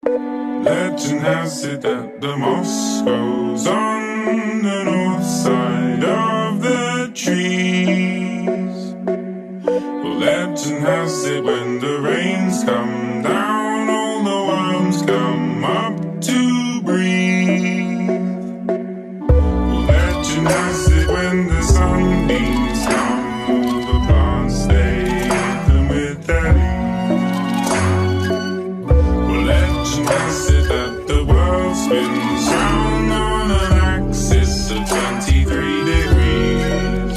Legend has it that the moss grows on the north side of the trees. Well, legend has it when the rains come down, all the worms come up to breathe. Well, legend has it when the sunbeams come, all the plants stay hidden with their leaves. Well, legend has it that the world spins round on an axis of 23 degrees.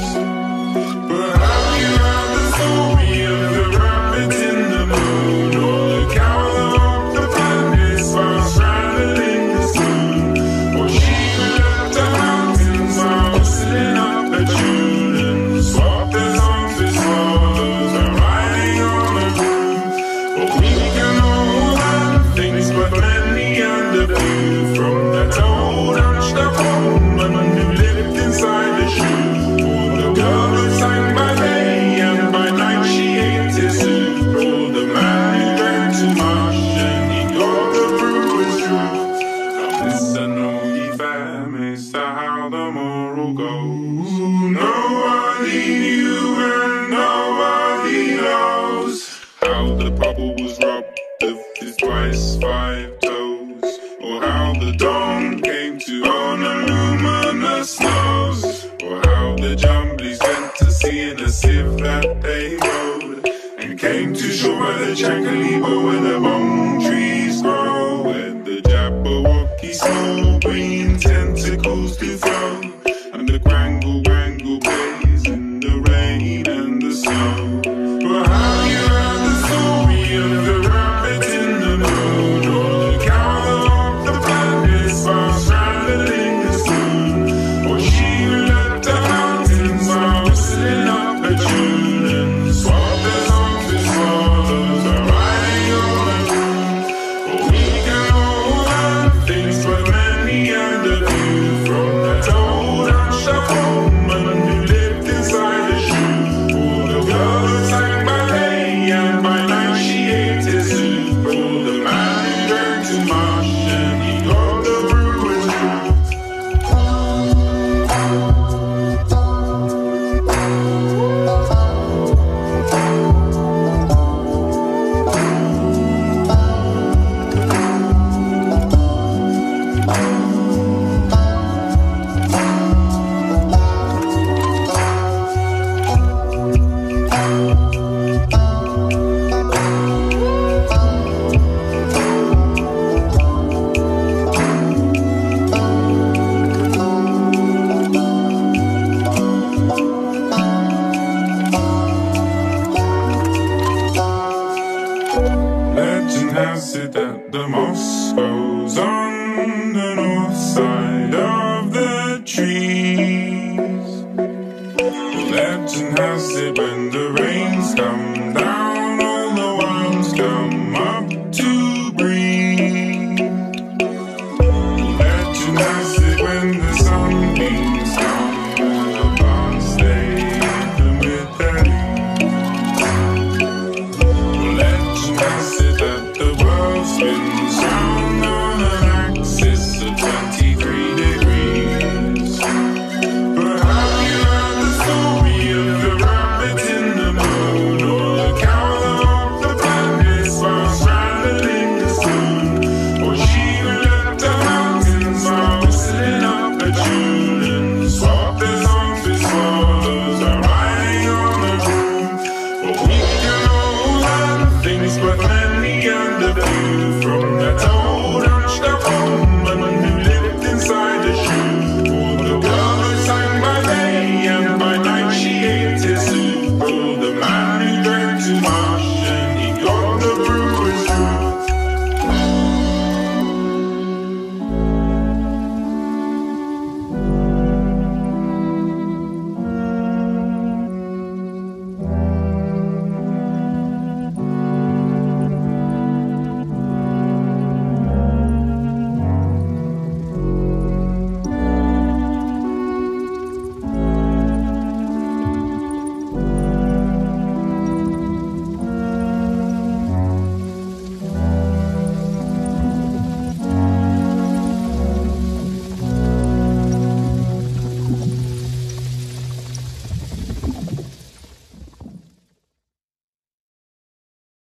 But have you heard the story of the rabbit in the moon, or the cow that walked the planets while straddling the spoon, or she who left the mountains while whistling up a tune and swapped their songs with swallows by riding on a broom? Well, we can all learn things, but many and a few from that old hunched up woman who lived inside the shoe, or the girl who sang by day and by night she ate his soup, or the man who drank too much and he got the brewer's truth. Now listen, all ye fair mister, how the moral goes. Nobody knew and nobody knows how the bubble was robbed of his twice 5 toes, or how the dawn came to own a luminous nose, or how the jumblies went to sea in a sieve that they rode, and came to shore by the Chancalibo where the bong trees grow, where the Jabberwocky small green tentacles do throw, and the Grangle Grangle plays in the rain and the snow. But have you heard the story of the rabbit in the moon, or the cow that walked the planets while straddling the spoon, or she who left the mountains while whistling up a tune and swapped their songs with swallows by riding on a broom? Well, we can all learn things, but many and a few from that old hunched up woman who lived inside the shoe, or the girl who sang by day and by night she ate his soup, or the man who drank too much and he got the brewer's truth. Legend has it that the moss grows on the north side of the trees. Legend has it when